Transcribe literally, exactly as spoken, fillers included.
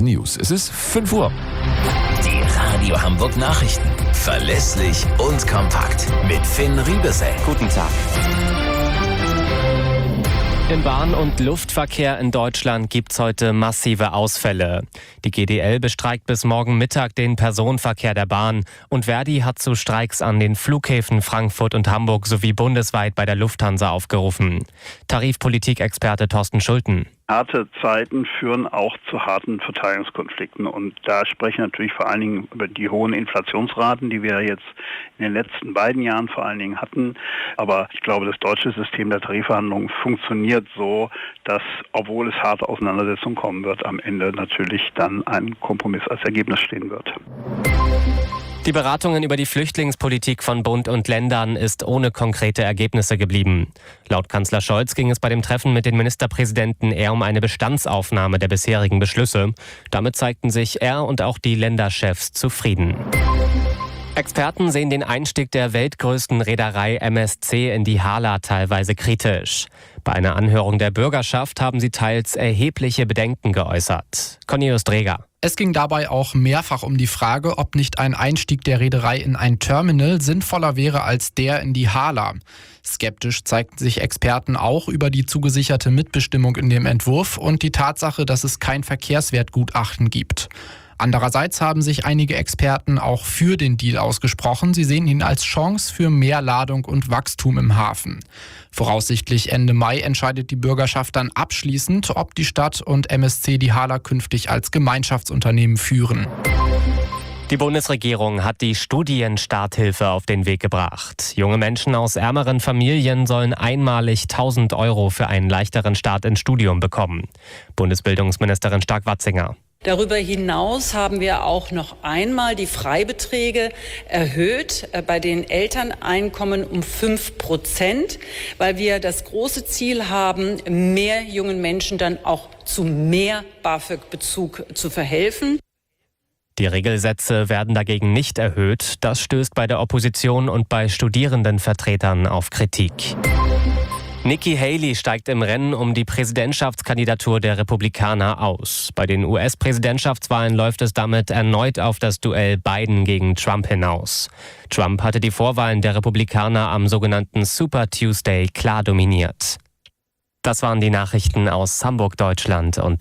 Heise News. Es ist fünf Uhr. Die Radio Hamburg Nachrichten. Verlässlich und kompakt. Mit Finn Riebesell. Guten Tag. Im Bahn- und Luftverkehr in Deutschland gibt's heute massive Ausfälle. Die G D L bestreikt bis morgen Mittag den Personenverkehr der Bahn und Verdi hat zu Streiks an den Flughäfen Frankfurt und Hamburg sowie bundesweit bei der Lufthansa aufgerufen. Tarifpolitik-Experte Thorsten Schulten. Harte Zeiten führen auch zu harten Verteilungskonflikten und da sprechen natürlich vor allen Dingen über die hohen Inflationsraten, die wir jetzt in den letzten beiden Jahren vor allen Dingen hatten. Aber ich glaube, das deutsche System der Tarifverhandlungen funktioniert so, dass, obwohl es harte Auseinandersetzungen kommen wird, am Ende natürlich dann ein Kompromiss als Ergebnis stehen wird. Die Beratungen über die Flüchtlingspolitik von Bund und Ländern ist ohne konkrete Ergebnisse geblieben. Laut Kanzler Scholz ging es bei dem Treffen mit den Ministerpräsidenten eher um eine Bestandsaufnahme der bisherigen Beschlüsse. Damit zeigten sich er und auch die Länderchefs zufrieden. Experten sehen den Einstieg der weltgrößten Reederei M S C in die Hala teilweise kritisch. Bei einer Anhörung der Bürgerschaft haben sie teils erhebliche Bedenken geäußert. Cornelius Dreger. Es ging dabei auch mehrfach um die Frage, ob nicht ein Einstieg der Reederei in ein Terminal sinnvoller wäre als der in die Hala. Skeptisch zeigten sich Experten auch über die zugesicherte Mitbestimmung in dem Entwurf und die Tatsache, dass es kein Verkehrswertgutachten gibt. Andererseits haben sich einige Experten auch für den Deal ausgesprochen. Sie sehen ihn als Chance für mehr Ladung und Wachstum im Hafen. Voraussichtlich Ende Mai entscheidet die Bürgerschaft dann abschließend, ob die Stadt und M S C die Hala künftig als Gemeinschaftsunternehmen führen. Die Bundesregierung hat die Studienstarthilfe auf den Weg gebracht. Junge Menschen aus ärmeren Familien sollen einmalig tausend Euro für einen leichteren Start ins Studium bekommen. Bundesbildungsministerin Stark-Watzinger. Darüber hinaus haben wir auch noch einmal die Freibeträge erhöht bei den Elterneinkommen um fünf Prozent, weil wir das große Ziel haben, mehr jungen Menschen dann auch zu mehr BAföG-Bezug zu verhelfen. Die Regelsätze werden dagegen nicht erhöht. Das stößt bei der Opposition und bei Studierendenvertretern auf Kritik. Nikki Haley steigt im Rennen um die Präsidentschaftskandidatur der Republikaner aus. Bei den U S-Präsidentschaftswahlen läuft es damit erneut auf das Duell Biden gegen Trump hinaus. Trump hatte die Vorwahlen der Republikaner am sogenannten Super Tuesday klar dominiert. Das waren die Nachrichten aus Hamburg, Deutschland und